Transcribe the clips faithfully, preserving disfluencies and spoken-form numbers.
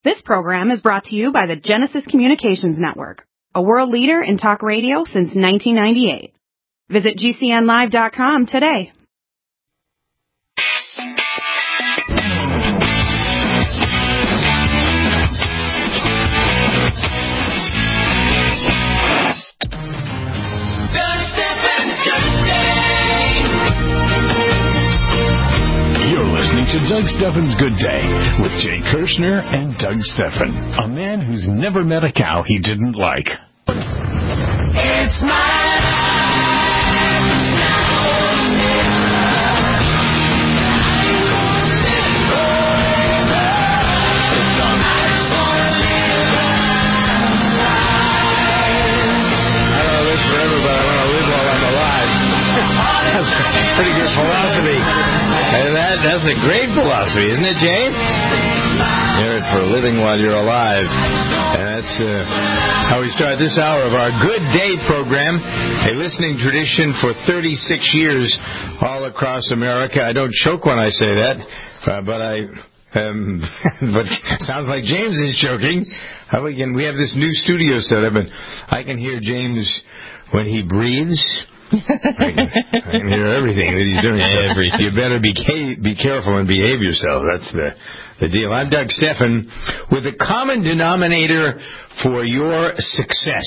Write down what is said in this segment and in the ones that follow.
This program is brought to you by the Genesis Communications Network, a world leader in talk radio since nineteen ninety-eight. Visit G C N live dot com today. Listening to Doug Stephan's Good Day with Jay Kirshner and Doug Stephan, a man who's never met a cow he didn't like. It's my Pretty good philosophy. And that, that's a great philosophy, isn't it, James? Hear it for a living while you're alive. And that's uh, how we start this hour of our Good Day program, a listening tradition for thirty-six years all across America. I don't choke when I say that, uh, but I... Um, but sounds like James is joking. How we can? We have this new studio set up, and I can hear James when he breathes. I can, I can hear everything that he's doing. Everything. You better be be careful and behave yourself. That's the the deal. I'm Doug Stephan with a common denominator for your success.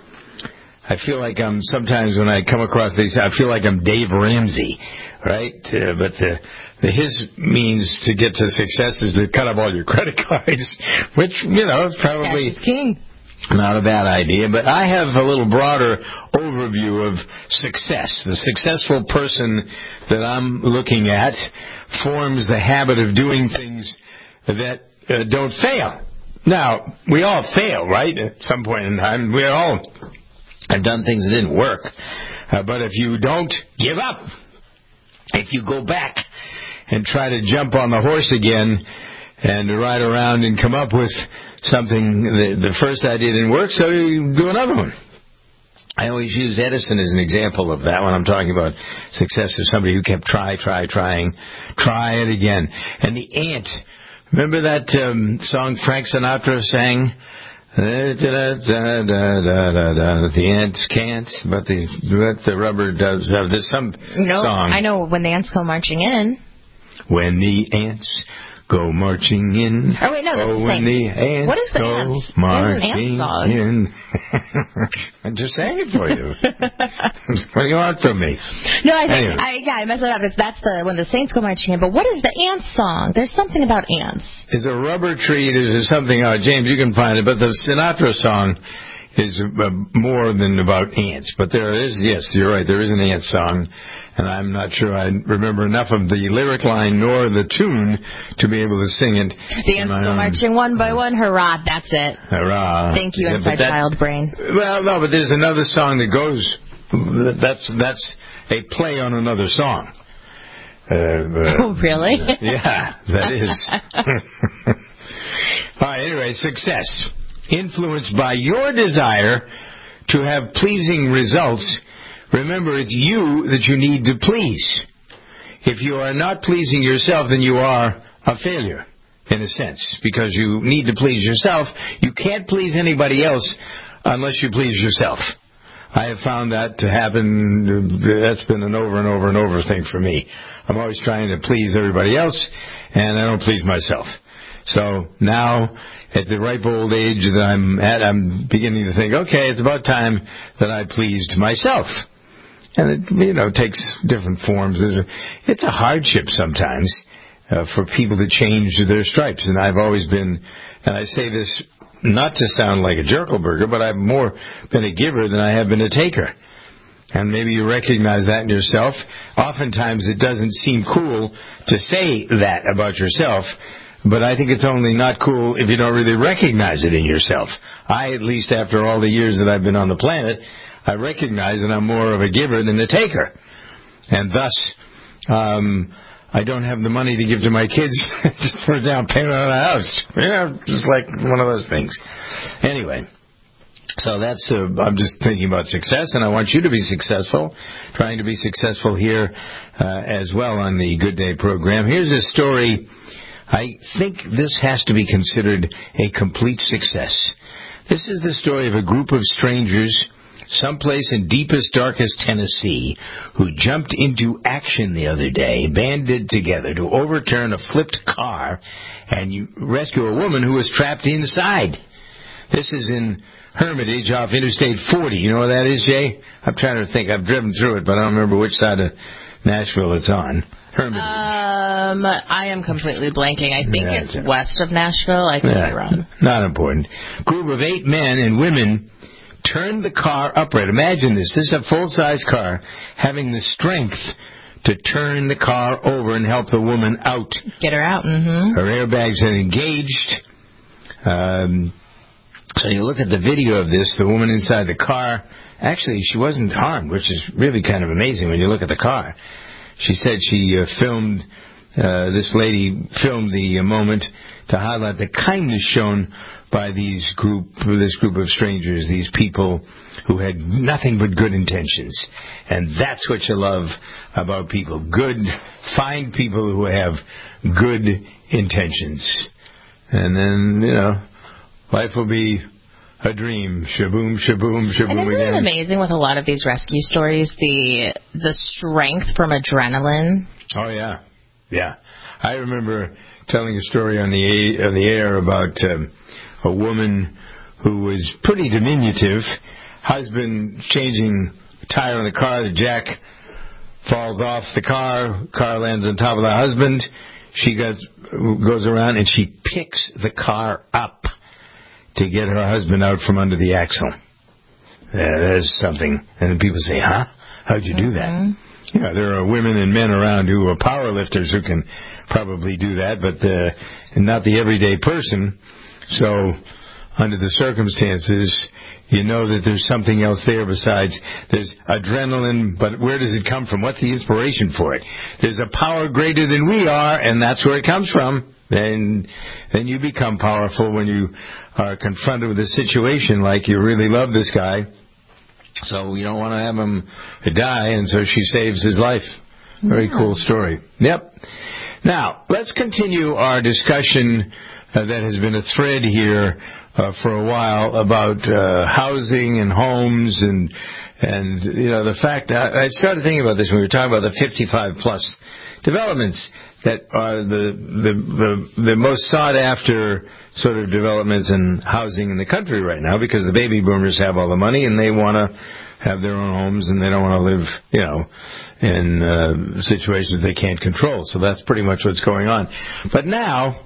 I feel like I'm sometimes when I come across these, I feel like I'm Dave Ramsey, right? Uh, but the, the his means to get to success is to cut up all your credit cards, which you know is probably Cash is king. Not a bad idea, but I have a little broader overview of success. The successful person that I'm looking at forms the habit of doing things that uh, don't fail. Now, we all fail, right? At some point in time, we all have done things that didn't work. Uh, but if you don't give up, if you go back and try to jump on the horse again and ride around and come up with something, the, the first idea didn't work, so you do another one. I always use Edison as an example of that when I'm talking about success, as somebody who kept try, try, trying, try it again. And the ant, remember that um, song Frank Sinatra sang? Da, da, da, da, da, da, the ants can't, but the, but the rubber does. There's some no, song. I know when the ants go marching in. When the ants go marching in. Oh, wait, no, that's oh, the when the ants what is the go ants? marching an ant in. I'm just saying it for you. What do you want from me? No, I think, anyway. I, yeah, I messed it up. It's, that's the when the saints go marching in. But what is the ant song? There's something about ants. There's a rubber tree. There's something. Oh, James, you can find it. But the Sinatra song is uh, more than about ants. But there is, yes, you're right. There is an ant song. And I'm not sure I remember enough of the lyric line nor the tune to be able to sing it. The ants go marching one by one. Hurrah, that's it. Hurrah. Thank you, yeah, inside that, child brain. Well, no, but there's another song that goes, that's that's a play on another song. Uh, uh, oh, really? Yeah, that is. All right, anyway, success. Influenced by your desire to have pleasing results. Remember, it's you that you need to please. If you are not pleasing yourself, then you are a failure, in a sense, because you need to please yourself. You can't please anybody else unless you please yourself. I have found that to happen. That's been an over and over and over thing for me. I'm always trying to please everybody else, and I don't please myself. So now, at the ripe old age that I'm at, I'm beginning to think, okay, it's about time that I pleased myself. And it, you know, takes different forms. There's a, it's a hardship sometimes uh, for people to change their stripes. And I've always been, and I say this not to sound like a jerkelburger, but I've more been a giver than I have been a taker. And maybe you recognize that in yourself. Oftentimes it doesn't seem cool to say that about yourself, but I think it's only not cool if you don't really recognize it in yourself. I, at least after all the years that I've been on the planet, I recognize that I'm more of a giver than a taker. And thus, um, I don't have the money to give to my kids for a down payment on a house. You know, just like one of those things. Anyway, so that's, uh, I'm just thinking about success, and I want you to be successful, trying to be successful here uh, as well on the Good Day program. Here's a story I think this has to be considered a complete success. This is the story of a group of strangers someplace in deepest, darkest Tennessee who jumped into action the other day, banded together to overturn a flipped car and you rescue a woman who was trapped inside. This is in Hermitage off Interstate forty. You know where that is, Jay? I'm trying to think. I've driven through it, but I don't remember which side of Nashville it's on. Hermitage. Um, I am completely blanking. I think Yeah, it's it's west of Nashville. I could yeah, be wrong. Not important. Group of eight men and women turned the car upright. Imagine this. This is a full-size car having the strength to turn the car over and help the woman out. Get her out. Mm-hmm. Her airbags had engaged. Um, so you look at the video of this, the woman inside the car, actually she wasn't harmed, which is really kind of amazing when you look at the car. She said she uh, filmed, uh, this lady filmed the uh, moment to highlight the kindness shown by these group, this group of strangers, these people who had nothing but good intentions. And that's what you love about people. Good, fine people who have good intentions. And then, you know, life will be a dream. Shaboom, shaboom, shaboom And isn't again. it amazing with a lot of these rescue stories, the the strength from adrenaline? Oh, yeah. Yeah. I remember telling a story on the a- on the air about um, a woman who was pretty diminutive. Husband changing tire on the car. The jack falls off the car. Car lands on top of the husband. She goes, goes around and she picks the car up to get her husband out from under the axle. Yeah, there's something. And then people say, huh? How'd you do that? Mm-hmm. Yeah, there are women and men around who are power lifters who can probably do that, but uh, not the everyday person. So, under the circumstances, you know that there's something else there besides there's adrenaline, but where does it come from? What's the inspiration for it? There's a power greater than we are, and that's where it comes from. Then, then you become powerful when you are confronted with a situation like you really love this guy. So you don't want to have him die, and so she saves his life. Very Yeah. cool story. Yep. Now, let's continue our discussion uh, that has been a thread here uh, for a while about uh, housing and homes and, and you know, the fact that I started thinking about this when we were talking about the fifty-five plus developments that are the, the, the, the most sought after sort of developments in housing in the country right now, because the baby boomers have all the money and they want to have their own homes and they don't want to live, you know, in uh, situations they can't control. So that's pretty much what's going on. But now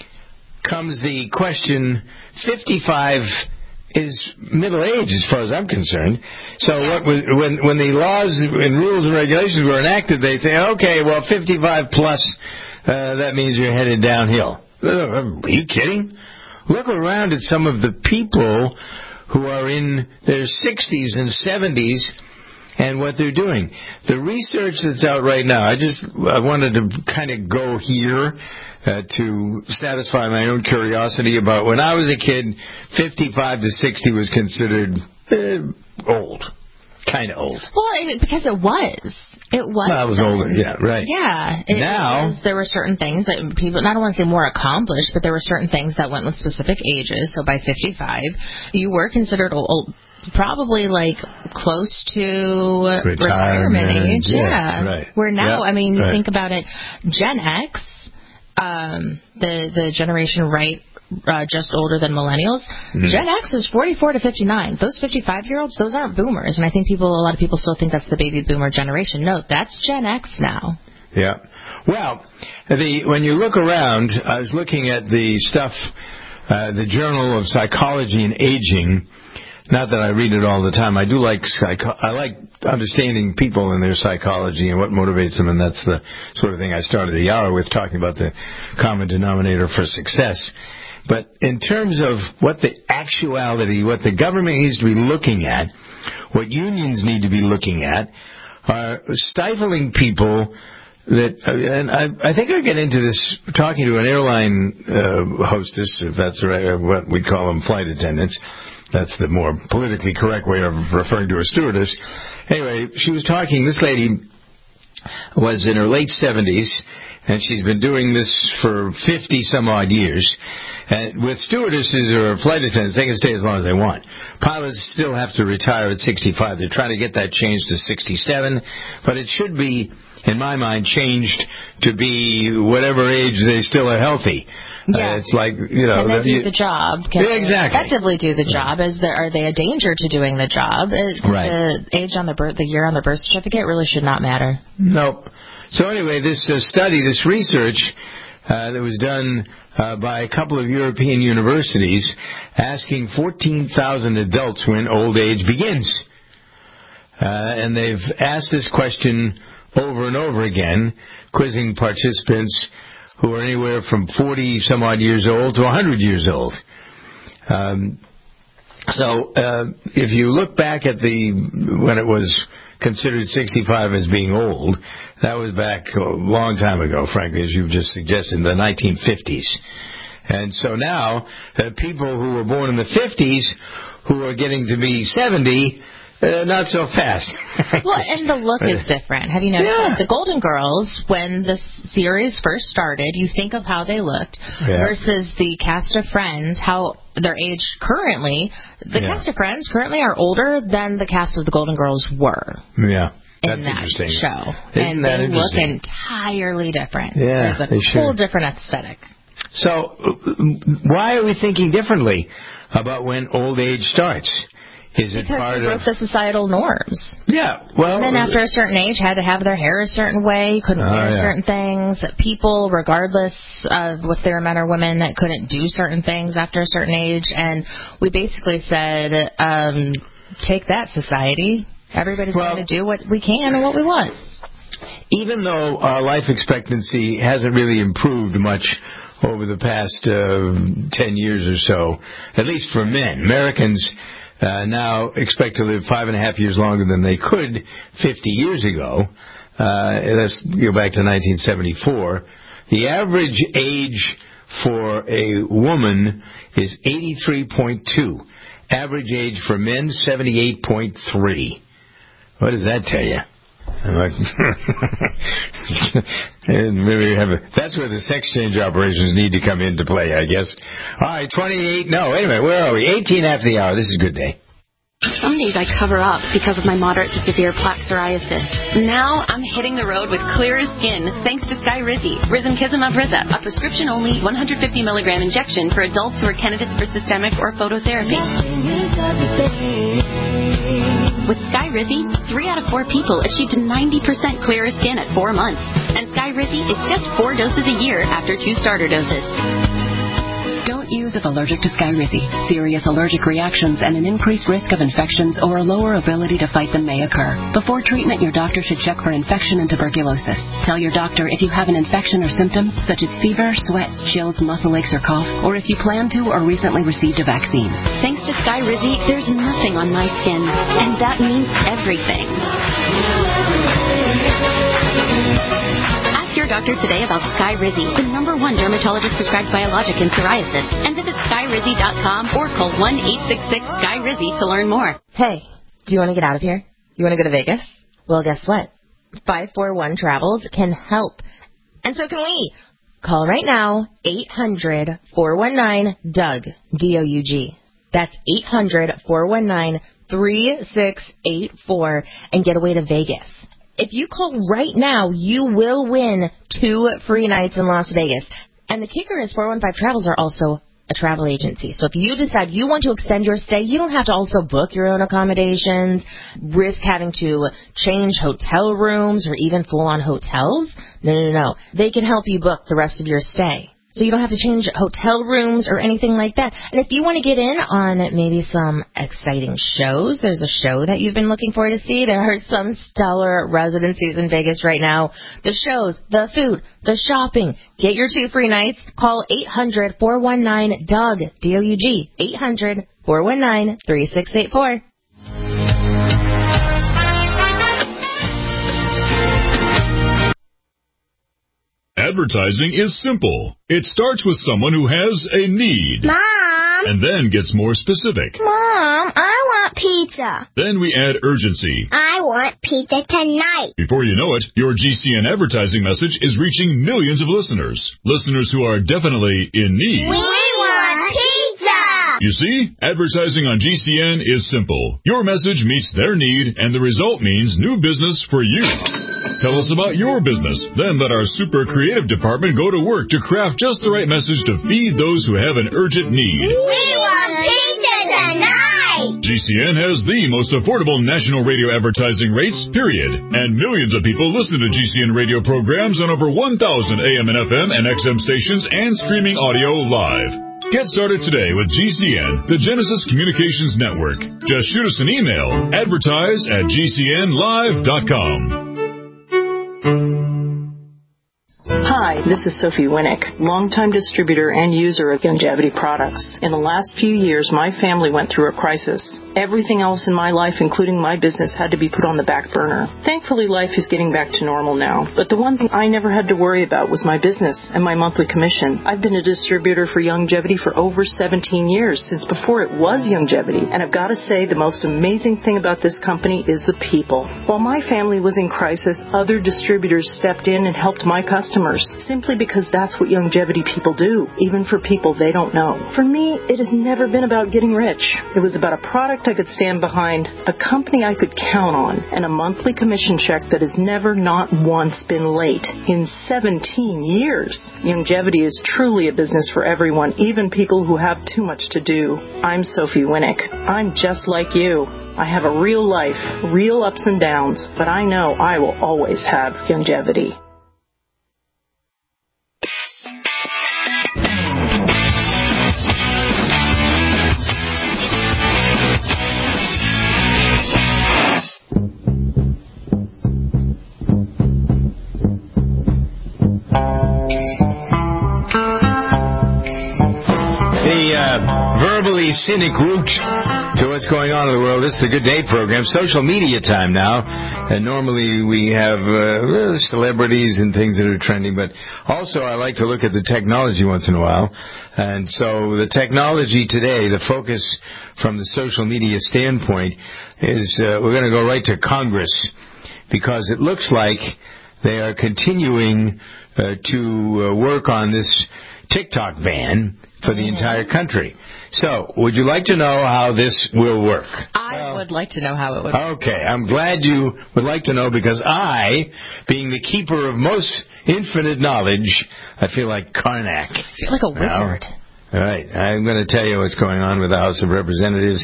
comes the question, fifty-five is middle age as far as I'm concerned. So what was, when when the laws and rules and regulations were enacted, they think, okay, well, fifty-five plus, uh, that means you're headed downhill. Are you kidding? Look around at some of the people who are in their sixties and seventies and what they're doing. The research that's out right now, I just I wanted to kind of go here uh, to satisfy my own curiosity about when I was a kid, fifty-five to sixty was considered uh, old. Kind of old. Well, it, because it was. It was. Well, I was older, yeah, right. Yeah. It, now, it was, there were certain things that people, I don't want to say more accomplished, but there were certain things that went with specific ages. So by fifty-five, you were considered old, probably like close to retirement, retirement age. Yeah, Yeah. right. Where now, Yep, I mean, you right. think about it, Gen X, um, the, the generation right Uh, just older than millennials. Mm-hmm. Gen X is forty-four to fifty-nine. Those fifty-five-year-olds, those aren't boomers. And I think people, a lot of people still think that's the baby boomer generation. No, that's Gen X now. Yeah. Well, the when you look around, I was looking at the stuff, uh, the Journal of Psychology and Aging. Not that I read it all the time. I do like psycho- I like understanding people and their psychology and what motivates them, and that's the sort of thing I started the hour with, talking about the common denominator for success. But in terms of what the actuality, what the government needs to be looking at, what unions need to be looking at, are stifling people that, and I, I think I get into this talking to an airline uh, hostess, if that's right, what we call them, flight attendants. That's the more politically correct way of referring to a stewardess. Anyway, she was talking, this lady was in her late seventies, and she's been doing this for fifty some odd years. And with stewardesses or flight attendants, they can stay as long as they want. Pilots still have to retire at sixty-five. They're trying to get that changed to sixty-seven, but it should be, in my mind, changed to be whatever age they still are healthy. Yeah. Uh, it's like, you know... Can they do you, the job? Can yeah, exactly. they effectively do the job? Is there, are they a danger to doing the job? It, right. The age on the birth, the year on the birth certificate really should not matter. Nope. So anyway, this uh, study, this research uh, that was done uh, by a couple of European universities asking fourteen thousand adults when old age begins. Uh, and they've asked this question over and over again, quizzing participants who are anywhere from forty some odd years old to one hundred years old. Um, so uh, if you look back at the when it was considered sixty-five as being old, that was back a long time ago, frankly, as you've just suggested, in the nineteen fifties. And so now, uh, people who were born in the fifties who are getting to be seventy, Uh, not so fast. Well, and the look is different. Have you noticed Yeah. that? The Golden Girls, when the series first started, you think of how they looked Yeah. versus the cast of Friends, how their age currently. The Yeah. cast of Friends currently are older than the cast of the Golden Girls were. Yeah. That's in that interesting. show. Isn't and that they look interesting? entirely different. Yeah, There's a they whole sure. different aesthetic. So, uh, why are we thinking differently about when old age starts? Is it Because part we broke of... the societal norms. Yeah, well... Men after a certain age had to have their hair a certain way, couldn't Oh, wear yeah. certain things. People, regardless of if they were men or women, that couldn't do certain things after a certain age. And we basically said, um, take that, society. Everybody's Well, going to do what we can and what we want. Even though our life expectancy hasn't really improved much over the past uh, ten years or so, at least for men, Americans... Uh, now expect to live five and a half years longer than they could fifty years ago. Uh, let's go back to nineteen seventy-four. The average age for a woman is eighty-three point two. Average age for men, seventy-eight point three. What does that tell you? I'm like, and maybe have a, that's where the sex change operations need to come into play, I guess. All right, twenty-eight. No, wait a minute. Where are we? eighteen after the hour. This is Good Day. Some days I cover up because of my moderate to severe plaque psoriasis. Now I'm hitting the road with clearer skin thanks to Skyrizi, Risankizumab Riza, a prescription-only one hundred fifty milligram injection for adults who are candidates for systemic or phototherapy. With Skyrizi, three out of four people achieved ninety percent clearer skin at four months. And Skyrizi is just four doses a year after two starter doses. Don't use if allergic to Skyrizi. Serious allergic reactions and an increased risk of infections or a lower ability to fight them may occur. Before treatment, your doctor should check for infection and tuberculosis. Tell your doctor if you have an infection or symptoms such as fever, sweats, chills, muscle aches, or cough, or if you plan to or recently received a vaccine. Thanks to Skyrizi, there's nothing on my skin, and that means everything. Ask your doctor today about Skyrizi, the number one dermatologist prescribed biologic in psoriasis, and visit skyrizi dot com or call one eight six six Skyrizi to learn more. Hey, do you want to get out of here? You want to go to Vegas? Well, guess what? five four one Travels can help. And so can we. Call right now, eight hundred, four one nine, D U G, D O U G. That's eight hundred, four one nine, three six eight four and get away to Vegas. If you call right now, you will win two free nights in Las Vegas. And the kicker is four one five Travels are also a travel agency. So if you decide you want to extend your stay, you don't have to also book your own accommodations, risk having to change hotel rooms or even full-on hotels. No, no, no. They can help you book the rest of your stay. So you don't have to change hotel rooms or anything like that. And if you want to get in on maybe some exciting shows, there's a show that you've been looking forward to see. There are some stellar residencies in Vegas right now. The shows, the food, the shopping. Get your two free nights. Call eight hundred, four one nine, D U G, D O U G, eight hundred, four one nine, three six eight four. Advertising is simple. It starts with someone who has a need. Mom! And then gets more specific. Mom, I want pizza. Then we add urgency. I want pizza tonight. Before you know it, your G C N advertising message is reaching millions of listeners. Listeners who are definitely in need. We want pizza! You see, advertising on G C N is simple. Your message meets their need, and the result means new business for you. Tell us about your business. Then let our super creative department go to work to craft just the right message to feed those who have an urgent need. We want pizza tonight! G C N has the most affordable national radio advertising rates, period. And millions of people listen to G C N radio programs on over one thousand A M and F M and X M stations and streaming audio live. Get started today with G C N, the Genesis Communications Network. Just shoot us an email, advertise at G C N live dot com. Hi, this is Sophie Winnick, longtime distributor and user of Youngevity products. In the last few years, my family went through a crisis. Everything else in my life, including my business, had to be put on the back burner. Thankfully, life is getting back to normal now. But the one thing I never had to worry about was my business and my monthly commission. I've been a distributor for Youngevity for over seventeen years, since before it was Youngevity. And I've got to say, the most amazing thing about this company is the people. While my family was in crisis, other distributors stepped in and helped my customers, simply because that's what Youngevity people do, even for people they don't know. For me, it has never been about getting rich. It was about a product I could stand behind, a company I could count on, and a monthly commission check that has never not once been late in seventeen years. Youngevity is truly a business for everyone, even people who have too much to do. I'm Sophie Winnick. I'm just like you. I have a real life, real ups and downs, but I know I will always have Youngevity. Verbally cynic route to what's going on in the world. This is the Good Day program. Social media time now. And normally we have uh, celebrities and things that are trending, but also I like to look at the technology once in a while. And so the technology today, the focus from the social media standpoint is uh, we're going to go right to Congress, because it looks like they are continuing uh, to uh, work on this TikTok ban for the entire country. So, would you like to know how this will work? I well, would like to know how it would work. Okay, I'm glad you would like to know, because I, being the keeper of most infinite knowledge, I feel like Karnak. I feel like a wizard. Now, all right, I'm going to tell you what's going on with the House of Representatives.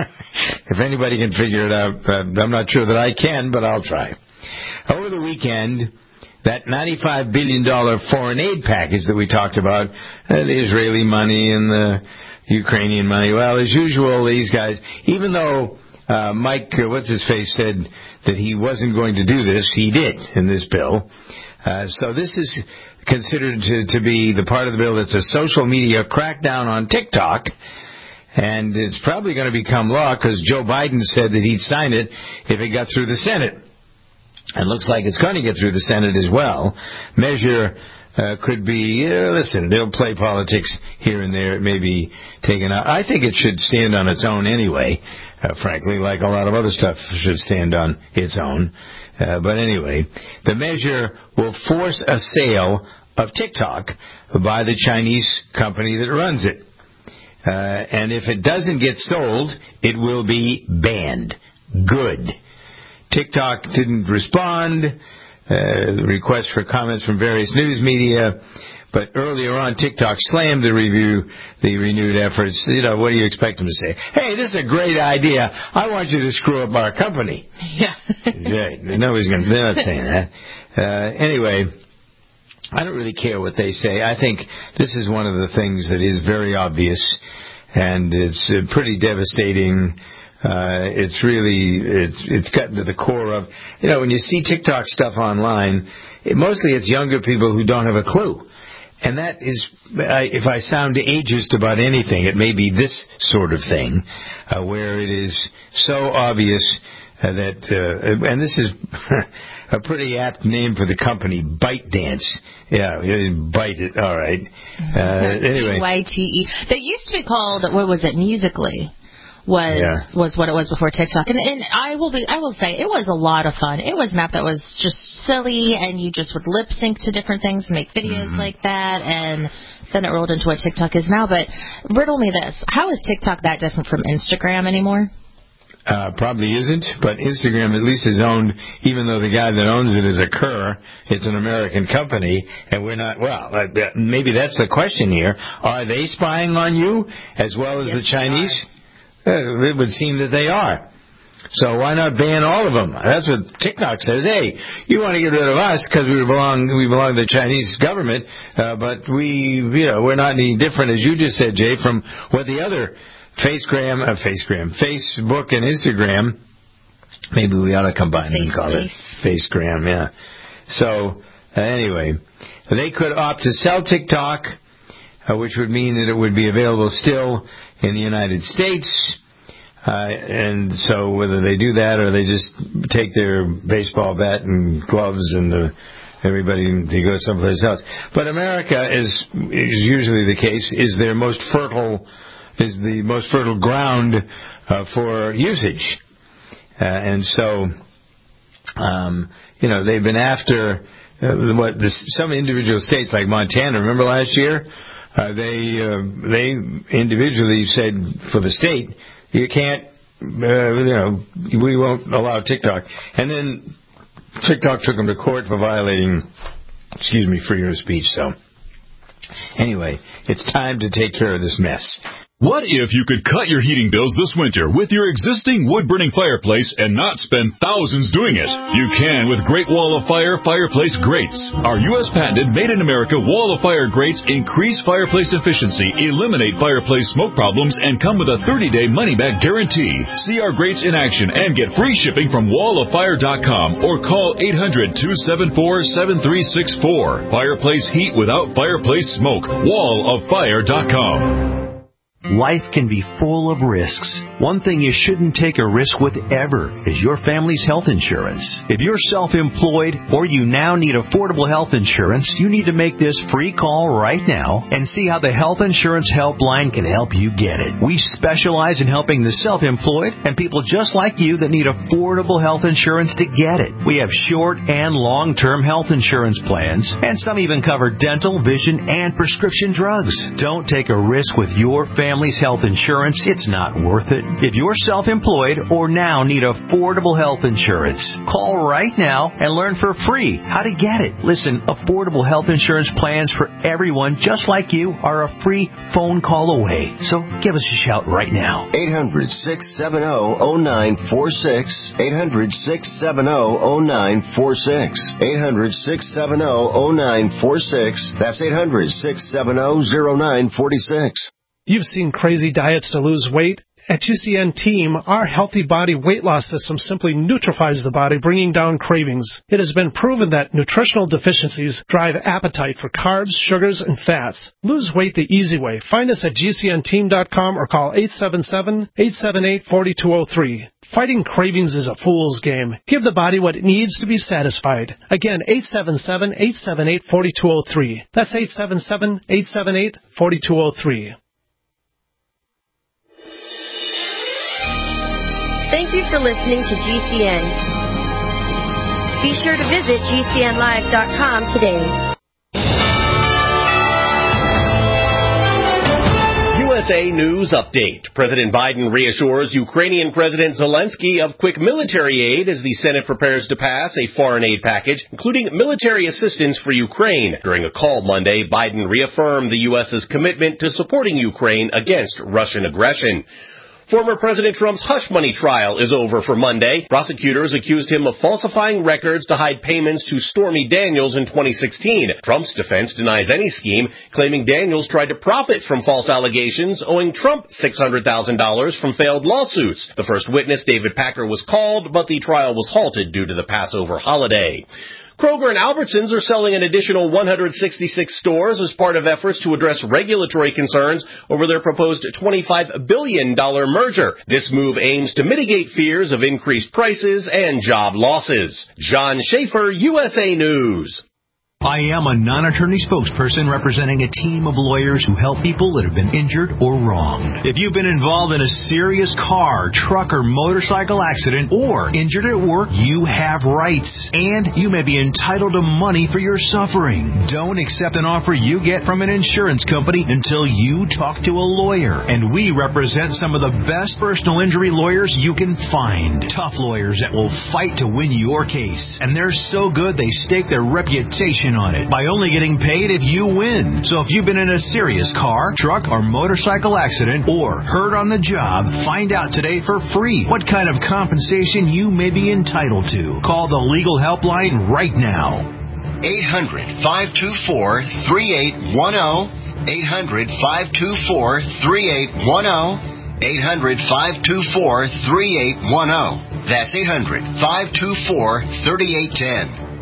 If anybody can figure it out, uh, I'm not sure that I can, but I'll try. Over the weekend, that ninety-five billion dollars foreign aid package that we talked about, uh, the Israeli money and the Ukrainian money, well, as usual, these guys, even though uh, Mike, uh, what's-his-face, said that he wasn't going to do this, he did in this bill. Uh, so this is considered to, to be the part of the bill that's a social media crackdown on TikTok, and it's probably going to become law because Joe Biden said that he'd sign it if it got through the Senate. And looks like it's going to get through the Senate as well. Measure uh, could be, uh, listen, they'll play politics here and there. It may be taken out. I think it should stand on its own anyway, uh, frankly, like a lot of other stuff should stand on its own. Uh, but anyway, the measure will force a sale of TikTok by the Chinese company that runs it. Uh, and if it doesn't get sold, it will be banned. Good. TikTok didn't respond. Uh, requests for comments from various news media. But earlier on, TikTok slammed the review, the renewed efforts. You know, what do you expect them to say? Hey, this is a great idea. I want you to screw up our company. Yeah. Yeah, nobody's going to, they're not saying that. Uh, anyway, I don't really care what they say. I think this is one of the things that is very obvious, and it's uh, pretty devastating. Uh, it's really, it's, it's gotten to the core of, you know, when you see TikTok stuff online, it, mostly it's younger people who don't have a clue. And that is, uh, if I sound ageist about anything, it may be this sort of thing, uh, where it is so obvious uh, that, uh, and this is a pretty apt name for the company, ByteDance. Yeah, Byte it, all right. Uh, anyway. B Y T E. They used to be called, what was it, Musical.ly. was Yeah. was what it was before TikTok. And, and I will be I will say it was a lot of fun. It was an app that was just silly, and you just would lip sync to different things and make videos Mm-hmm. like that, and then it rolled into what TikTok is now. But riddle me this: how is TikTok that different from Instagram anymore? Uh, probably isn't, but Instagram at least is owned, even though the guy that owns it is a cur, it's an American company, and we're not, well, uh, maybe that's the question here. Are they spying on you as well as Yes, the Chinese? Uh, it would seem that they are. So why not ban all of them? That's what TikTok says. Hey, you want to get rid of us because we belong we belong to the Chinese government, uh, but we, you know, we're not any different, as you just said, Jay, from what the other Facegram, uh, Facegram, Facebook and Instagram. Maybe we ought to combine them and call it Facegram. Yeah. So uh, anyway, they could opt to sell TikTok, uh, which would mean that it would be available still in the United States. Uh, and so whether they do that or they just take their baseball bat and gloves and the, everybody they go someplace else. But America is is usually the case, is their most fertile, is the most fertile ground uh, for usage. Uh, and so, um, you know, they've been after uh, what this, some individual states like Montana. Remember last year? Uh, they uh, they individually said for the state, you can't, uh, you know, we won't allow TikTok. And then TikTok took them to court for violating, excuse me, freedom of speech. So anyway, it's time to take care of this mess. What if you could cut your heating bills this winter with your existing wood-burning fireplace and not spend thousands doing it? You can with Great Wall of Fire Fireplace Grates. Our U S patented made-in-America Wall of Fire grates increase fireplace efficiency, eliminate fireplace smoke problems, and come with a thirty-day money-back guarantee. See our grates in action and get free shipping from wall of fire dot com or call eight hundred, two seven four, seven three six four. Fireplace heat without fireplace smoke. wall of fire dot com. Life can be full of risks. One thing you shouldn't take a risk with ever is your family's health insurance. If you're self-employed or you now need affordable health insurance, you need to make this free call right now and see how the Health Insurance Helpline can help you get it. We specialize in helping the self-employed and people just like you that need affordable health insurance to get it. We have short and long-term health insurance plans, and some even cover dental, vision, and prescription drugs. Don't take a risk with your family. Family's health insurance, it's not worth it. If you're self-employed or now need affordable health insurance, call right now and learn for free how to get it. Listen, affordable health insurance plans for everyone just like you are a free phone call away. So give us a shout right now. eight hundred, six seven zero, zero nine four six. eight hundred, six seven zero, zero nine four six. eight hundred, six seven zero, zero nine four six. That's eight hundred, six seven zero, zero nine four six. You've seen crazy diets to lose weight. At G C N Team, our Healthy Body Weight Loss System simply neutralizes the body, bringing down cravings. It has been proven that nutritional deficiencies drive appetite for carbs, sugars, and fats. Lose weight the easy way. Find us at G C N team dot com or call eight seven seven, eight seven eight, four two zero three. Fighting cravings is a fool's game. Give the body what it needs to be satisfied. Again, eight seven seven, eight seven eight, four two zero three. That's eight seven seven, eight seven eight, four two zero three. Thank you for listening to G C N. Be sure to visit G C N live dot com today. U S A News Update. President Biden reassures Ukrainian President Zelensky of quick military aid as the Senate prepares to pass a foreign aid package, including military assistance for Ukraine. During a call Monday, Biden reaffirmed the U S's commitment to supporting Ukraine against Russian aggression. Former President Trump's hush money trial is over for Monday. Prosecutors accused him of falsifying records to hide payments to Stormy Daniels in twenty sixteen. Trump's defense denies any scheme, claiming Daniels tried to profit from false allegations, owing Trump six hundred thousand dollars from failed lawsuits. The first witness, David Packer, was called, but the trial was halted due to the Passover holiday. Kroger and Albertsons are selling an additional one hundred sixty-six stores as part of efforts to address regulatory concerns over their proposed twenty-five billion dollars merger. This move aims to mitigate fears of increased prices and job losses. John Schaefer, U S A News. I am a non-attorney spokesperson representing a team of lawyers who help people that have been injured or wronged. If you've been involved in a serious car, truck, or motorcycle accident or injured at work, you have rights, and you may be entitled to money for your suffering. Don't accept an offer you get from an insurance company until you talk to a lawyer, and we represent some of the best personal injury lawyers you can find. Tough lawyers that will fight to win your case, and they're so good they stake their reputation on it by only getting paid if you win. So if you've been in a serious car, truck, or motorcycle accident or hurt on the job, find out today for free what kind of compensation you may be entitled to. Call the legal helpline right now. eight hundred, five two four, three eight one zero. eight hundred, five two four, three eight one zero. eight hundred, five two four, three eight one zero. That's eight hundred, five two four, three eight one zero.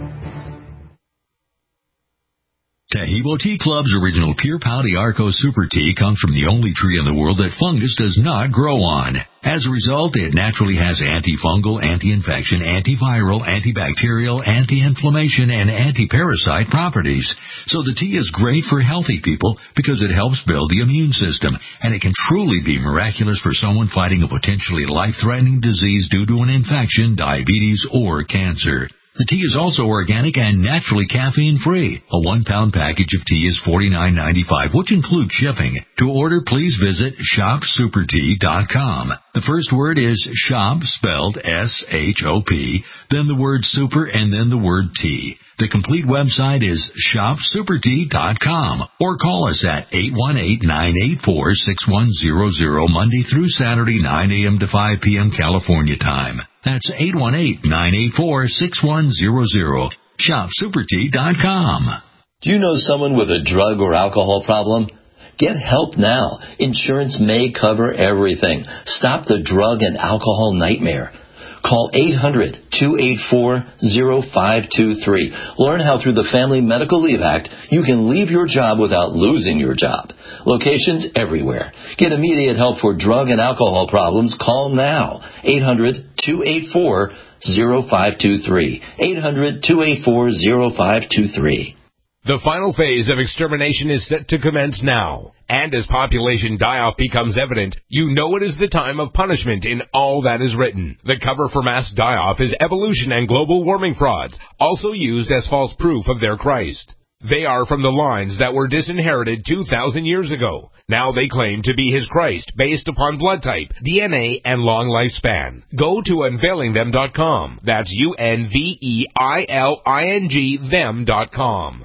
Taheebo Tea Club's original Pure Pau d'Arco Super Tea comes from the only tree in the world that fungus does not grow on. As a result, it naturally has antifungal, anti-infection, antiviral, antibacterial, anti-inflammation, and anti-parasite properties. So the tea is great for healthy people because it helps build the immune system, and it can truly be miraculous for someone fighting a potentially life-threatening disease due to an infection, diabetes, or cancer. The tea is also organic and naturally caffeine-free. A one-pound package of tea is forty-nine ninety-five, which includes shipping. To order, please visit shop super tea dot com. The first word is shop, spelled S H O P, then the word super, and then the word tea. The complete website is shop super tea dot com, or call us at eight one eight, nine eight four, six one zero zero, Monday through Saturday, nine a.m. to five p.m. California time. That's eight one eight, nine eight four, six one zero zero. shop super tea dot com. Do you know someone with a drug or alcohol problem? Get help now. Insurance may cover everything. Stop the drug and alcohol nightmare. Call eight hundred, two eight four, zero five two three. Learn how through the Family Medical Leave Act you can leave your job without losing your job. Locations everywhere. Get immediate help for drug and alcohol problems. Call now. eight hundred, two eight four, zero five two three. eight hundred, two eight four, zero five two three. The final phase of extermination is set to commence now. And as population die-off becomes evident, you know it is the time of punishment in all that is written. The cover for mass die-off is evolution and global warming frauds, also used as false proof of their Christ. They are from the lines that were disinherited two thousand years ago. Now they claim to be his Christ based upon blood type, D N A, and long lifespan. Go to unveiling them dot com. That's U N V E I L I N G them dot com.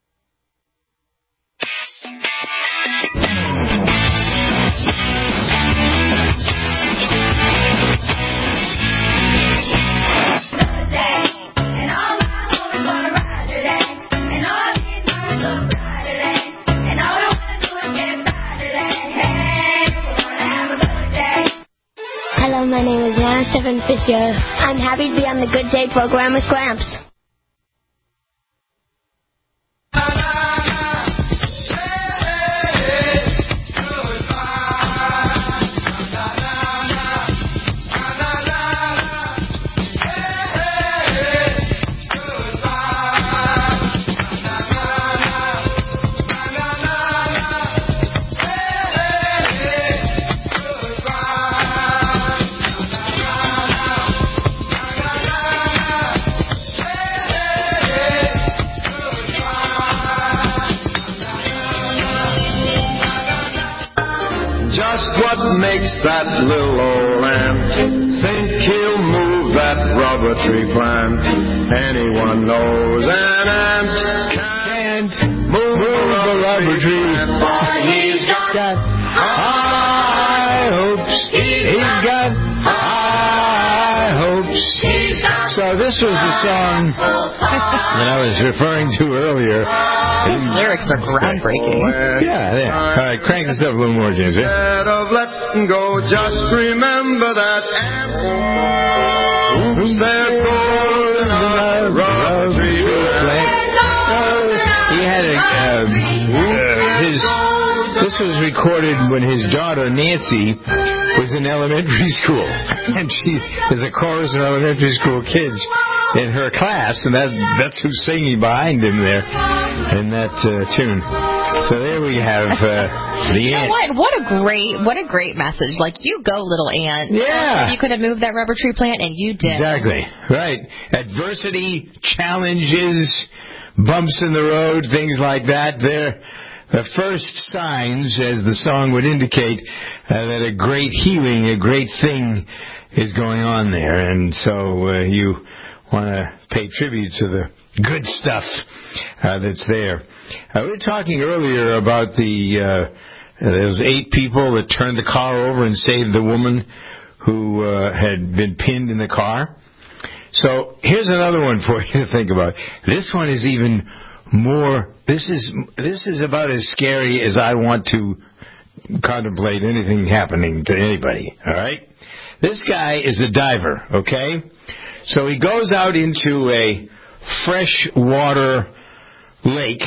Hello, my name is Jana Stephen Fitzgerald. I'm happy to be on the Good Day program with Gramps. Makes that little old ant think he'll move that rubber tree plant. Anyone knows an ant can't move, move a rubber tree plant. But he's got high hopes. He's got high hopes. So this was the song that I was referring to earlier. These lyrics are groundbreaking. Yeah, there. All right, crank this up a little more, James. Yeah? Instead of letting go, just remember that ant. Who's there goes a rubber tree plant. He had a, um, his, this was recorded when his daughter, Nancy, was in elementary school. And she, as a chorus of elementary school kids, in her class, and that that's who's singing behind him there in that uh, tune. So there we have uh, the you ant. know what? What a great, what a great message! Like, you go, little ant. Yeah. You could have moved that rubber tree plant, and you did. Exactly. Right. Adversity, challenges, bumps in the road, things like that. They're the first signs, as the song would indicate, uh, that a great healing, a great thing is going on there. And so uh, you want to pay tribute to the good stuff uh, that's there. Uh, we were talking earlier about the uh, those eight people that turned the car over and saved the woman who uh, had been pinned in the car. So here's another one for you to think about. This one is even more. This is this is about as scary as I want to contemplate anything happening to anybody. All right. This guy is a diver. Okay. So he goes out into a freshwater lake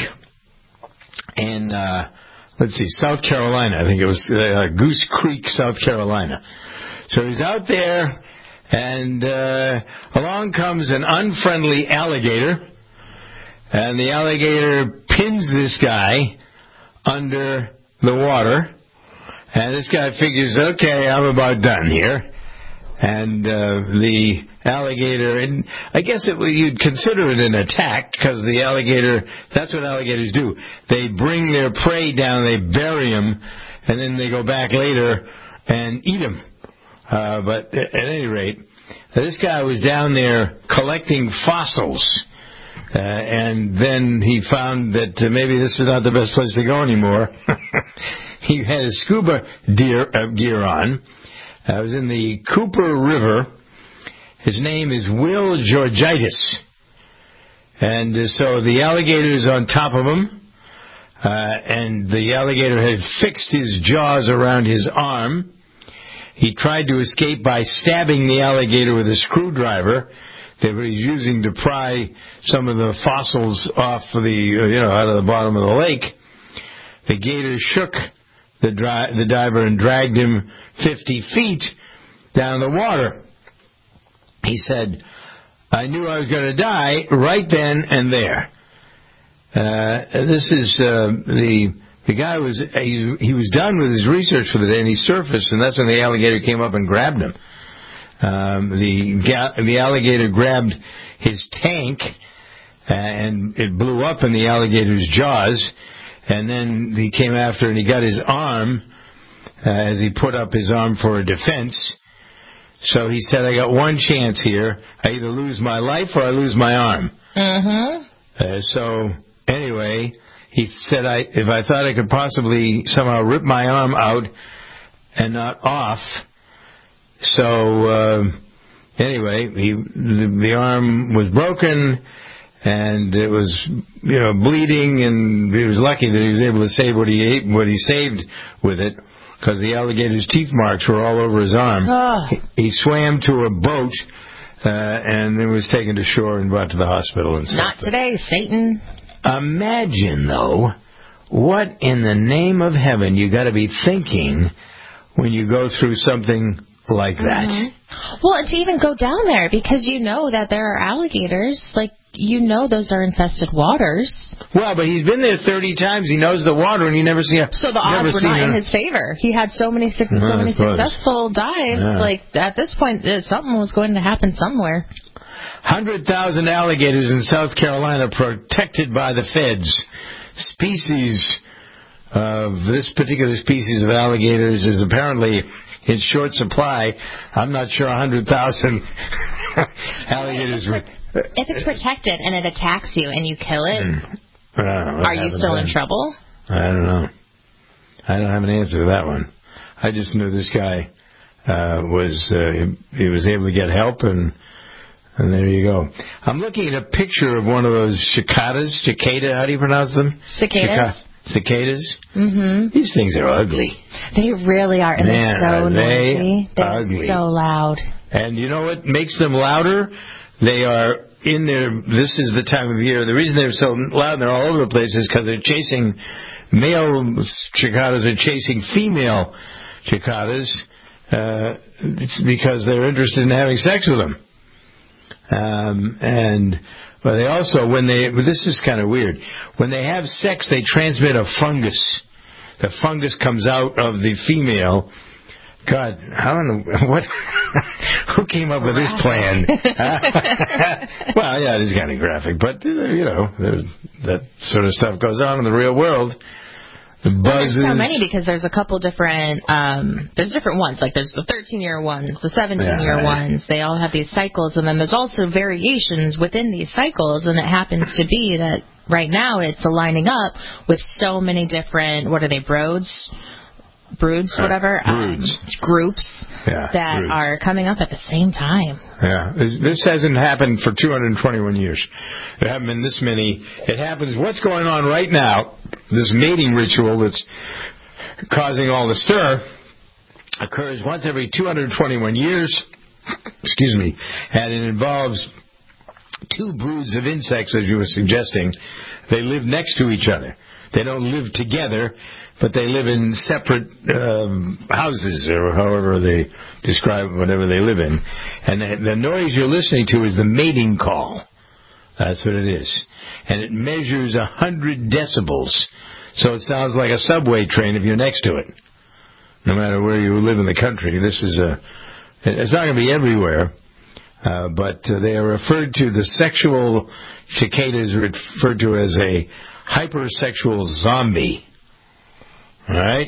in, uh, let's see, South Carolina. I think it was uh, Goose Creek, South Carolina. So he's out there, and uh, along comes an unfriendly alligator, and the alligator pins this guy under the water, and this guy figures, okay, I'm about done here. And uh, the alligator, and I guess it, you'd consider it an attack, because the alligator, that's what alligators do. They bring their prey down, they bury them, and then they go back later and eat them. Uh, but at any rate, this guy was down there collecting fossils, uh, and then he found that uh, maybe this is not the best place to go anymore. He had his scuba gear, uh, gear on. I was in the Cooper River. His name is Will Georgitis. And uh, so the alligator is on top of him. Uh, and the alligator had fixed his jaws around his arm. He tried to escape by stabbing the alligator with a screwdriver that he was using to pry some of the fossils off the, you know, out of the bottom of the lake. The gator shook the, dri- the diver and dragged him fifty feet down the water. He said, I knew I was going to die right then and there. Uh, this is uh, the the guy was he, he was done with his research for the day, and he surfaced, and that's when the alligator came up and grabbed him. Um, the ga- the alligator grabbed his tank, uh, and it blew up in the alligator's jaws. And then he came after and he got his arm uh, as he put up his arm for a defense. So he said, I got one chance here. I either lose my life or I lose my arm. Mm-hmm. Uh, so anyway, he said, I, if I thought I could possibly somehow rip my arm out and not off. So uh, anyway, he, the, the arm was broken. And it was, you know, bleeding, and he was lucky that he was able to save what he ate, what he saved with it, because the alligator's teeth marks were all over his arm. Oh. He, he swam to a boat, uh, and then was taken to shore and brought to the hospital and stuff. Not today, Satan. Imagine, though, what in the name of heaven you got to be thinking when you go through something like that. Mm-hmm. Well, and to even go down there, because you know that there are alligators, like, you know those are infested waters. Well, but he's been there thirty times. He knows the water, and you never see a. So the odds were not in his favor. He had so many so no, many successful dives. Yeah. Like, at this point, something was going to happen somewhere. one hundred thousand alligators in South Carolina protected by the feds. Species of this particular species of alligators is apparently in short supply. I'm not sure one hundred thousand alligators were. If it's protected and it attacks you and you kill it, mm. are you still in trouble? I don't know. I don't have an answer to that one. I just knew this guy uh, was uh, he was able to get help, and and there you go. I'm looking at a picture of one of those cicadas. Cicada, how do you pronounce them? Cicadas. Cica- cicadas. Mm-hmm. These things are ugly. They really are, and Man, they're so they noisy. They're ugly. so loud. And you know what makes them louder? They are in their, this is the time of year, the reason they're so loud and they're all over the place is because they're chasing, male cicadas are chasing female cicadas, uh, it's because they're interested in having sex with them. Um, and but they also, when they, this is kind of weird, when they have sex, they transmit a fungus. The fungus comes out of the female. God, I don't know what. Who came up with this plan? Well, yeah, it is kind of graphic, but you know, there's, that sort of stuff goes on in the real world. The buzzes. There's so many because there's a couple different. Um, there's different ones. Like there's the thirteen-year ones, the seventeen-year yeah, right. ones. They all have these cycles, and then there's also variations within these cycles. And it happens to be that right now it's aligning up with so many different. What are they, broads? Broods, whatever, Broods. Um, groups yeah, that broods. are coming up at the same time. Yeah, this, this hasn't happened for two hundred twenty-one years. There haven't been this many. It happens. What's going on right now? This mating ritual that's causing all the stir occurs once every two hundred twenty-one years. Excuse me, and it involves two broods of insects, as you were suggesting. They live next to each other. They don't live together, but they live in separate um, houses, or however they describe whatever they live in. And the, the noise you're listening to is the mating call. That's what it is. And it measures one hundred decibels. So it sounds like a subway train if you're next to it. No matter where you live in the country, this is a... It's not going to be everywhere, uh, but uh, they are referred to, the sexual cicada is referred to as a hypersexual zombie. All right?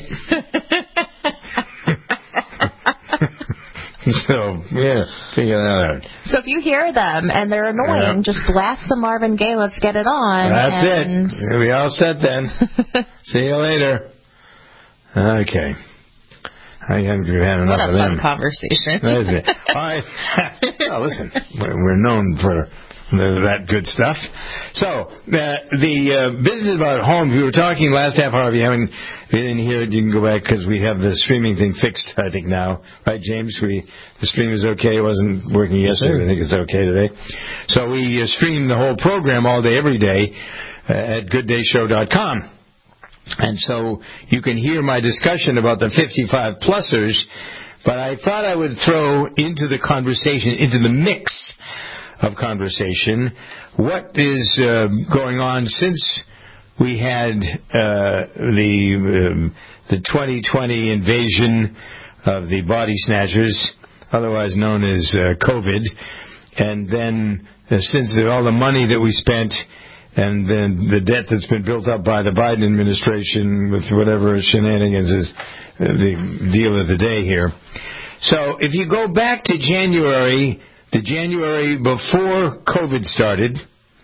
So, yeah, figure that out. So if you hear them and they're annoying, yeah. just blast some Marvin Gaye, let's get it on. That's and... it. We'll be all set then. See you later. Okay. I haven't had enough what a of them. fun conversation. That is it. All right. Oh, listen, we're known for that good stuff. So, uh, the uh, business about homes, we were talking last half hour. If you haven't, if you didn't hear it, you can go back because we have the streaming thing fixed, I think, now. Right, James? We The stream is okay. It wasn't working yesterday. I think it's okay today. So we uh, stream the whole program all day, every day uh, at good day show dot com. And so you can hear my discussion about the fifty-five plusers, but I thought I would throw into the conversation, into the mix of conversation, what is uh, going on since we had uh, the um, the twenty twenty invasion of the body snatchers, otherwise known as uh, COVID, and then uh, since the, all the money that we spent and then the debt that's been built up by the Biden administration with whatever shenanigans is uh, the deal of the day here. So if you go back to January, the January before COVID started,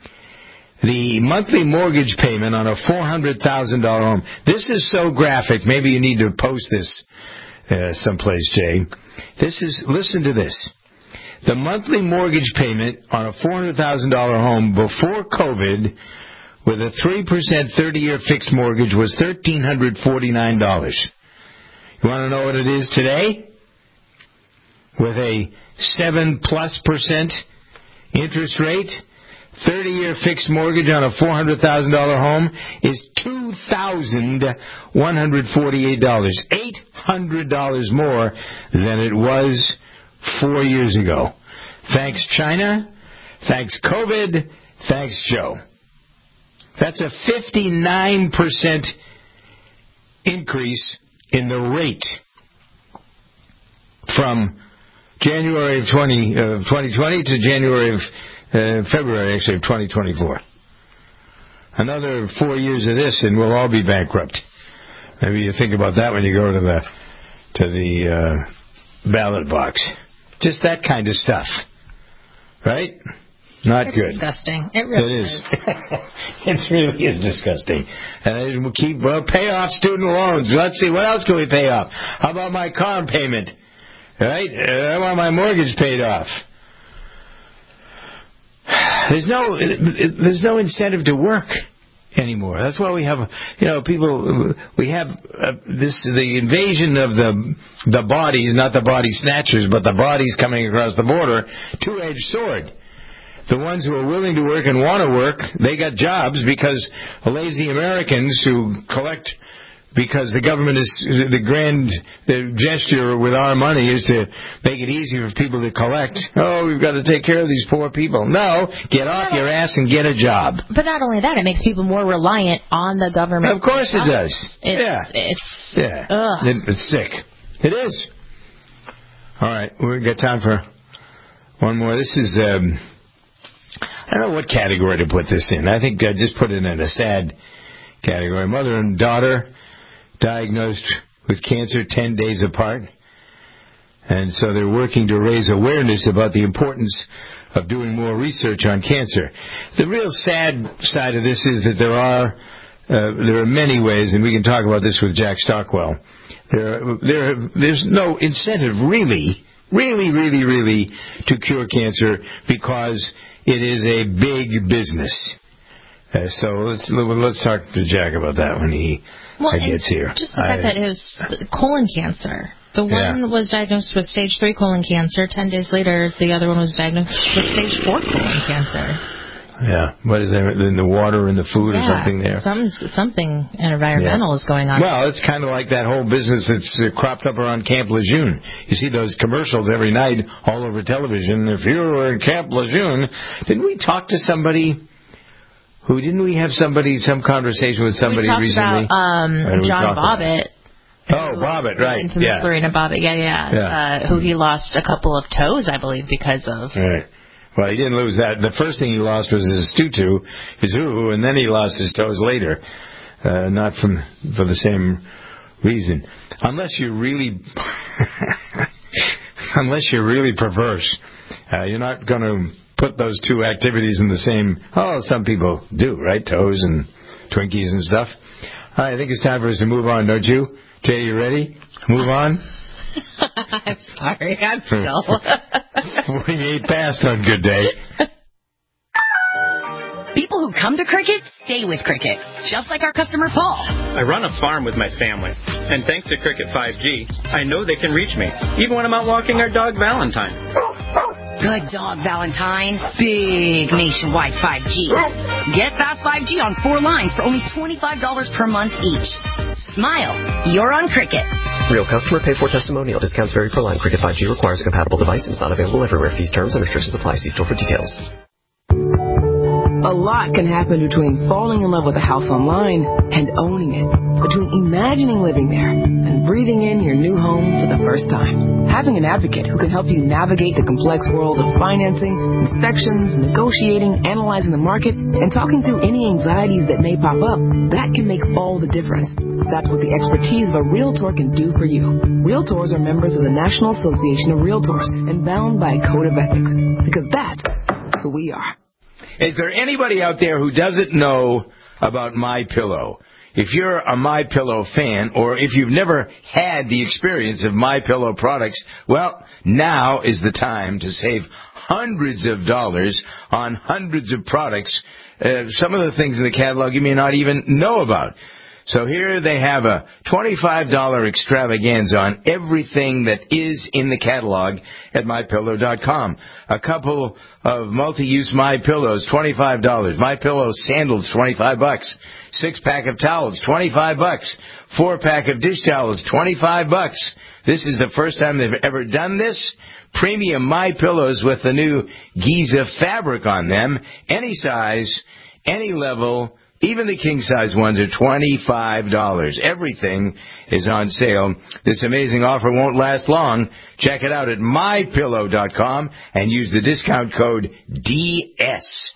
the monthly mortgage payment on a four hundred thousand dollars home, this is so graphic, maybe you need to post this uh, someplace, Jay. This is, listen to this. The monthly mortgage payment on a four hundred thousand dollars home before COVID with a three percent thirty-year fixed mortgage was one thousand three hundred forty-nine dollars. You want to know what it is today? With a seven plus percent interest rate, thirty-year fixed mortgage on a four hundred thousand dollars home is two thousand one hundred forty-eight dollars, eight hundred dollars more than it was four years ago. Thanks, China. Thanks, COVID. Thanks, Joe. That's a fifty-nine percent increase in the rate from January of twenty, uh, twenty twenty to January of uh, February, actually, of twenty twenty-four. Another four years of this, and we'll all be bankrupt. Maybe you think about that when you go to the to the uh, ballot box. Just that kind of stuff, right? Not it's good. Disgusting. It really it is. is. It really is disgusting. And we'll keep well pay off student loans. Let's see, what else can we pay off? How about my car payment? Right? I want my mortgage paid off. There's no there's no incentive to work anymore. That's why we have, you know, people, we have uh, this, the invasion of the the bodies, not the body snatchers, but the bodies coming across the border, two-edged sword. The ones who are willing to work and want to work, they got jobs because lazy Americans who collect because the government is, the grand the gesture with our money is to make it easy for people to collect. Oh, we've got to take care of these poor people. No, get off your ass and get a job. But not only that, it makes people more reliant on the government. Of course it does. It's, yeah. It's, yeah. Ugh. It, it's sick. It is. All right, we've got time for one more. This is, um, I don't know what category to put this in. I think I just put it in a sad category. Mother and daughter diagnosed with cancer ten days apart. And so they're working to raise awareness about the importance of doing more research on cancer. The real sad side of this is that there are uh, there are many ways, and we can talk about this with Jack Stockwell. There, there, there's no incentive really, really, really, really to cure cancer because it is a big business. Uh, so let's let's talk to Jack about that when he well, gets here. Just the fact I, that it was colon cancer. The one yeah. was diagnosed with stage three colon cancer. Ten days later, the other one was diagnosed with stage four colon cancer. Yeah. What is there in the water in the food yeah, or something there? Some, something environmental yeah. is going on. Well, it's kind of like that whole business that's uh, cropped up around Camp Lejeune. You see those commercials every night all over television. If you were in Camp Lejeune, didn't we talk to somebody? Who didn't we have somebody some conversation with somebody we talked recently? About, um, John Bobbitt. Oh, Bobbitt, right? Infamous yeah. Lorena Bobbitt, yeah, yeah. yeah. Uh, who he lost a couple of toes, I believe, because of. Right. Well, he didn't lose that. The first thing he lost was his tutu, his hoo-hoo, and then he lost his toes later. Uh, not from for the same reason. Unless you're really, unless you're really perverse, uh, you're not going to put those two activities in the same. Oh, some people do, right? Toes and Twinkies and stuff. All right, I think it's time for us to move on, don't you? Jay, you ready? Move on? I'm sorry, I'm still. forty-eight past on Good Day. People who come to Cricket stay with Cricket, just like our customer Paul. I run a farm with my family, and thanks to Cricket five G, I know they can reach me, even when I'm out walking our dog Valentine. Good dog, Valentine. Big nationwide five G. Get fast five G on four lines for only twenty-five dollars per month each. Smile. You're on Cricket. Real customer pay for testimonial. Discounts vary per line. Cricket five G requires a compatible device and is not available everywhere. Fees, terms, and restrictions apply. See store for details. A lot can happen between falling in love with a house online and owning it. Between imagining living there and breathing in your new home for the first time. Having an advocate who can help you navigate the complex world of financing, inspections, negotiating, analyzing the market, and talking through any anxieties that may pop up, that can make all the difference. That's what the expertise of a Realtor can do for you. Realtors are members of the National Association of Realtors and bound by a code of ethics, because that's who we are. Is there anybody out there who doesn't know about MyPillow? If you're a MyPillow fan, or if you've never had the experience of MyPillow products, well, now is the time to save hundreds of dollars on hundreds of products. Uh, some of the things in the catalog you may not even know about. So here they have a twenty-five dollars extravaganza on everything that is in the catalog at my pillow dot com. A couple of multi-use MyPillows, twenty-five dollars. MyPillow sandals, twenty-five bucks. Six-pack of towels, twenty-five bucks. Four-pack of dish towels, twenty-five bucks. This is the first time they've ever done this. Premium MyPillows with the new Giza fabric on them. Any size, any level. Even the king-size ones are twenty-five dollars. Everything is on sale. This amazing offer won't last long. Check it out at my pillow dot com and use the discount code D S.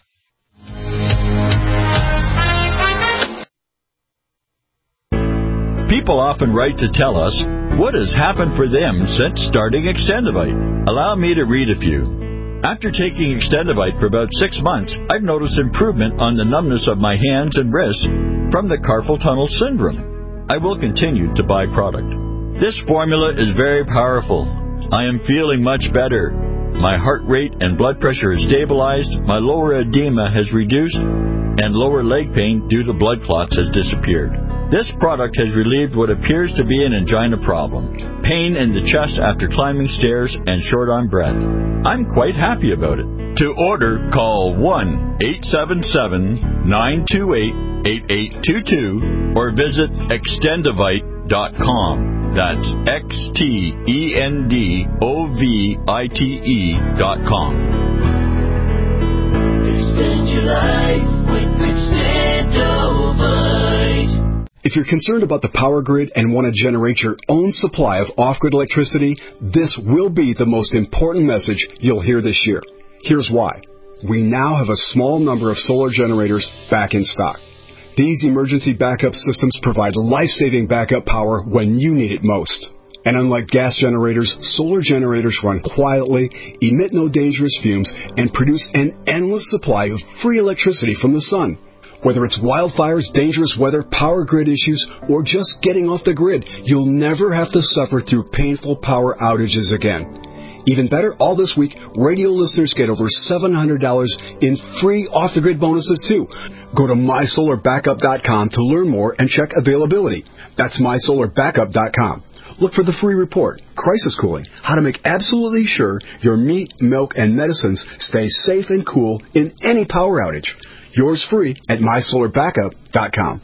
People often write to tell us what has happened for them since starting Extendivite. Allow me to read a few. After taking Extendivite for about six months, I've noticed improvement on the numbness of my hands and wrists from the carpal tunnel syndrome. I will continue to buy product. This formula is very powerful. I am feeling much better. My heart rate and blood pressure is stabilized, my lower edema has reduced, and lower leg pain due to blood clots has disappeared. This product has relieved what appears to be an angina problem, pain in the chest after climbing stairs, and short on breath. I'm quite happy about it. To order, call one eight seven seven, nine two eight, eight eight two two or visit extendovite dot com. That's X T E N D O V I T E dot com. Extend your life with Extendovite. If you're concerned about the power grid and want to generate your own supply of off-grid electricity, this will be the most important message you'll hear this year. Here's why. We now have a small number of solar generators back in stock. These emergency backup systems provide life-saving backup power when you need it most. And unlike gas generators, solar generators run quietly, emit no dangerous fumes, and produce an endless supply of free electricity from the sun. Whether it's wildfires, dangerous weather, power grid issues, or just getting off the grid, you'll never have to suffer through painful power outages again. Even better, all this week, radio listeners get over seven hundred dollars in free off-the-grid bonuses, too. Go to my solar backup dot com to learn more and check availability. That's my solar backup dot com. Look for the free report, Crisis Cooling, how to make absolutely sure your meat, milk, and medicines stay safe and cool in any power outage. Yours free at my solar backup dot com.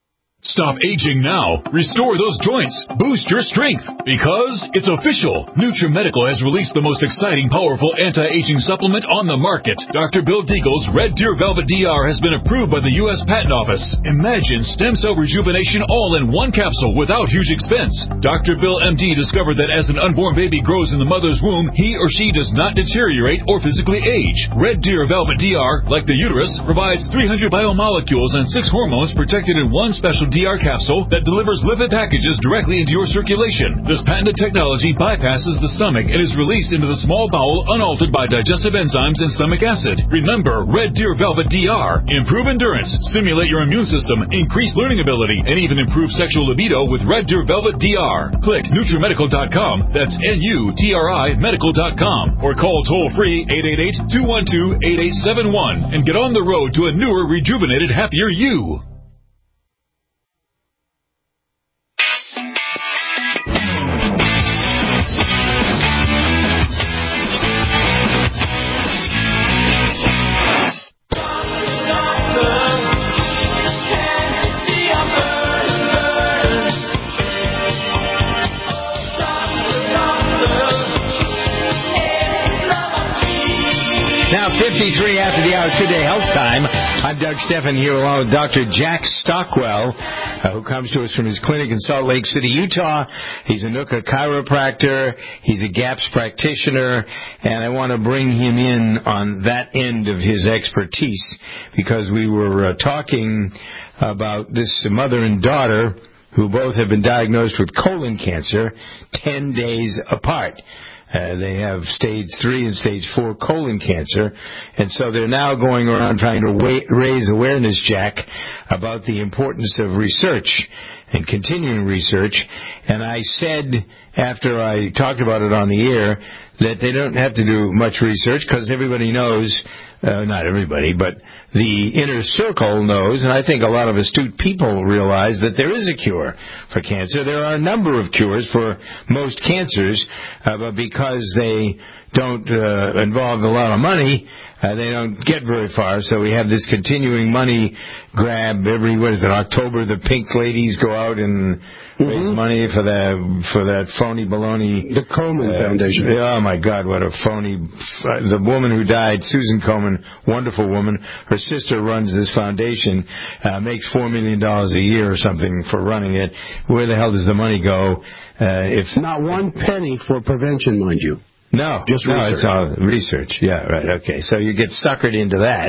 Stop aging now. Restore those joints. Boost your strength. Because it's official. NutriMedical has released the most exciting, powerful anti-aging supplement on the market. Doctor Bill Deagle's Red Deer Velvet D R has been approved by the U S Patent Office. Imagine stem cell rejuvenation all in one capsule without huge expense. Doctor Bill M D discovered that as an unborn baby grows in the mother's womb, he or she does not deteriorate or physically age. Red Deer Velvet D R, like the uterus, provides three hundred biomolecules and six hormones protected in one special D R capsule that delivers lipid packages directly into your circulation. This patented technology bypasses the stomach and is released into the small bowel unaltered by digestive enzymes and stomach acid. Remember, Red Deer Velvet D R. Improve endurance, stimulate your immune system, increase learning ability, and even improve sexual libido with Red Deer Velvet D R. Click NutriMedical dot com. That's N U T R I medical dot com. Or call toll-free eight eight eight, two one two, eight eight seven one and get on the road to a newer, rejuvenated, happier you. fifty-three after the hour, Good Day Health Time. I'm Doug Stephan here along with Doctor Jack Stockwell, uh, who comes to us from his clinic in Salt Lake City, Utah. He's a Nooka chiropractor. He's a GAPS practitioner, and I want to bring him in on that end of his expertise because we were uh, talking about this mother and daughter who both have been diagnosed with colon cancer ten days apart. Uh, they have stage three and stage four colon cancer, and so they're now going around trying to wa- raise awareness, Jack, about the importance of research and continuing research. And I said, after I talked about it on the air, that they don't have to do much research because everybody knows, uh, not everybody, but the inner circle knows, and I think a lot of astute people realize that there is a cure for cancer. There are a number of cures for most cancers, uh, but because they don't uh, involve a lot of money, uh, they don't get very far. So we have this continuing money grab every, what is it, October, the pink ladies go out and Mm-hmm. raise money for that for that phony baloney. The Komen uh, Foundation. Oh my God, what a phony! The woman who died, Susan Komen, wonderful woman. Her sister runs this foundation, uh, makes four million dollars a year or something for running it. Where the hell does the money go? Uh, if not one penny for prevention, mind you. No, just no, research. It's all research. Yeah, right. Okay, so you get suckered into that.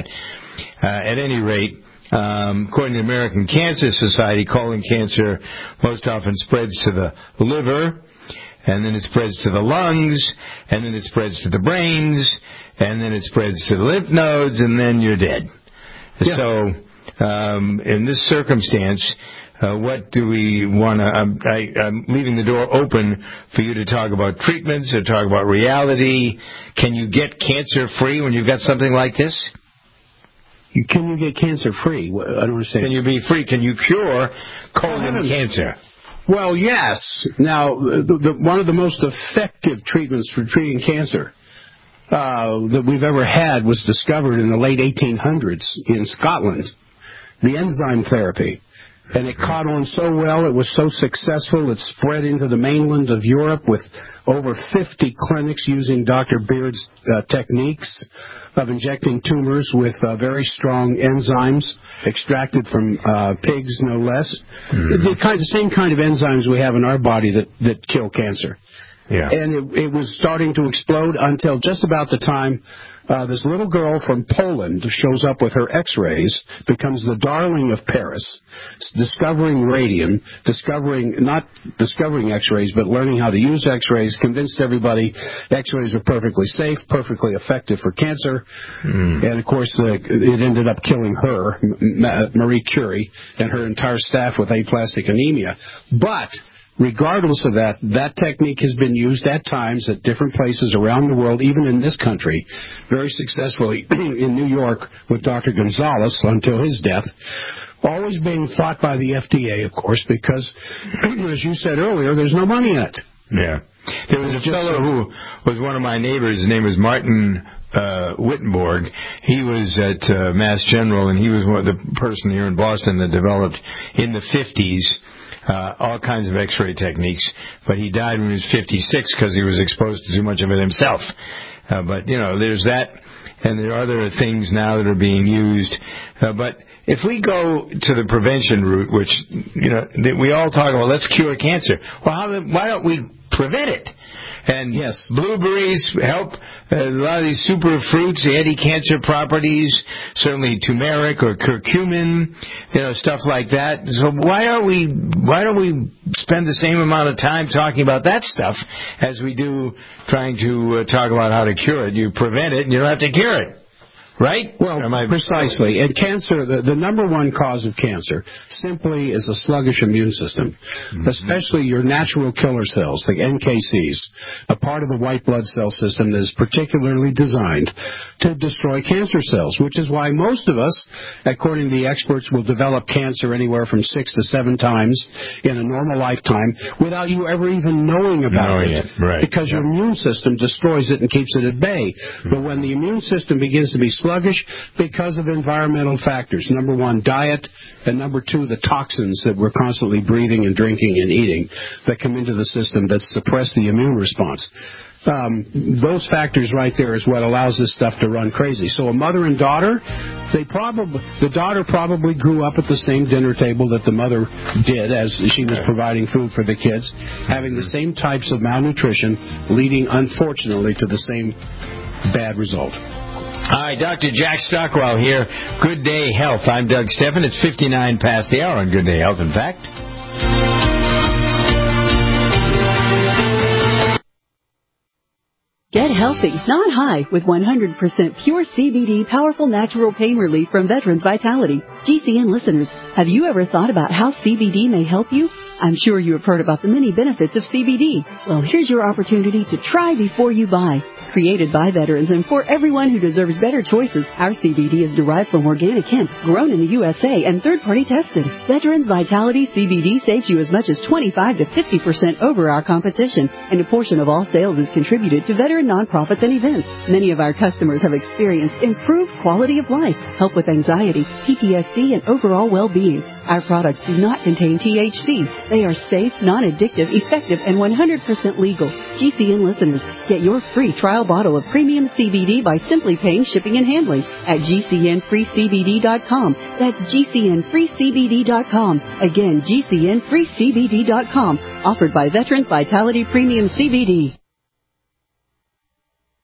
Uh, at any rate. Um, according to the American Cancer Society, colon cancer most often spreads to the liver, and then it spreads to the lungs, and then it spreads to the brains, and then it spreads to the lymph nodes, and then you're dead. Yeah. So, um, in this circumstance, uh, what do we want to... I'm, I'm leaving the door open for you to talk about treatments or talk about reality. Can you get cancer-free when you've got something like this? Can you get cancer free? I don't understand. Can you be free? Can you cure colon cancer? Well, yes. Now, the, the, one of the most effective treatments for treating cancer uh, that we've ever had was discovered in the late eighteen hundreds in Scotland, the enzyme therapy. And it caught on so well, it was so successful, it spread into the mainland of Europe with over fifty clinics using Doctor Beard's uh, techniques of injecting tumors with uh, very strong enzymes extracted from uh, pigs, no less. Mm-hmm. The, kind, the same kind of enzymes we have in our body that, that kill cancer. Yeah. And it, it was starting to explode until just about the time uh, this little girl from Poland shows up with her x-rays, becomes the darling of Paris, discovering radium, discovering, not discovering x-rays, but learning how to use x-rays, convinced everybody x-rays are perfectly safe, perfectly effective for cancer. Mm. And, of course, the, it ended up killing her, Marie Curie, and her entire staff with aplastic anemia. But regardless of that, that technique has been used at times at different places around the world, even in this country, very successfully in New York with Doctor Gonzalez until his death. Always being fought by the F D A, of course, because, as you said earlier, there's no money in it. Yeah. There was a fellow who was one of my neighbors. His name was Martin uh, Wittenborg. He was at uh, Mass General, and he was one of the person here in Boston that developed in the fifties Uh, all kinds of x-ray techniques, but he died when he was fifty-six because he was exposed to too much of it himself. Uh, but, you know, there's that, and there are other things now that are being used. Uh, but if we go to the prevention route, which, you know, we all talk about, let's cure cancer. Well, how, why don't we prevent it? And yes, blueberries help. Uh, a lot of these super fruits, the anti-cancer properties, certainly turmeric or curcumin, you know, stuff like that. So why are we? Why don't we spend the same amount of time talking about that stuff as we do trying to uh, talk about how to cure it? You prevent it, and you don't have to cure it. Right? Well, precisely. And cancer, the, the number one cause of cancer simply is a sluggish immune system, mm-hmm. especially your natural killer cells, the N K Cs, a part of the white blood cell system that is particularly designed to destroy cancer cells, which is why most of us, according to the experts, will develop cancer anywhere from six to seven times in a normal lifetime without you ever even knowing about knowing it, it. Right. because yeah. your immune system destroys it and keeps it at bay. Mm-hmm. But when the immune system begins to be sluggish because of environmental factors. Number one, diet, and number two, the toxins that we're constantly breathing and drinking and eating that come into the system that suppress the immune response. Um, those factors right there is what allows this stuff to run crazy. So a mother and daughter, they probably the daughter probably grew up at the same dinner table that the mother did as she was providing food for the kids, having the same types of malnutrition, leading, unfortunately, to the same bad result. All right, Doctor Jack Stockwell here. Good Day Health. I'm Doug Steffen. It's fifty-nine past the hour on Good Day Health, in fact. Get healthy, not high, with one hundred percent pure C B D powerful natural pain relief from Veterans Vitality. G C N listeners, have you ever thought about how C B D may help you? I'm sure you have heard about the many benefits of C B D. Well, here's your opportunity to try before you buy. Created by veterans and for everyone who deserves better choices, our C B D is derived from organic hemp, grown in the U S A, and third-party tested. Veterans Vitality C B D saves you as much as twenty-five to fifty percent over our competition, and a portion of all sales is contributed to veteran nonprofits and events. Many of our customers have experienced improved quality of life, help with anxiety, P T S D, and overall well-being. Our products do not contain T H C. They are safe, non-addictive, effective, and one hundred percent legal. G C N listeners, get your free trial bottle of premium C B D by simply paying shipping and handling at G C N free C B D dot com. That's G C N free C B D dot com. Again, G C N free C B D dot com. Offered by Veterans Vitality Premium C B D.